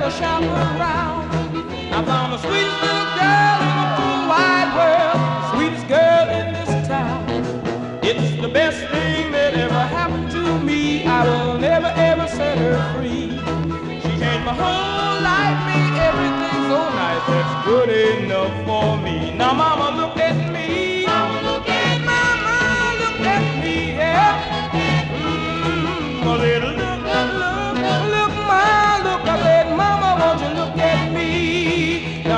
shop around. I found the sweetest little girl in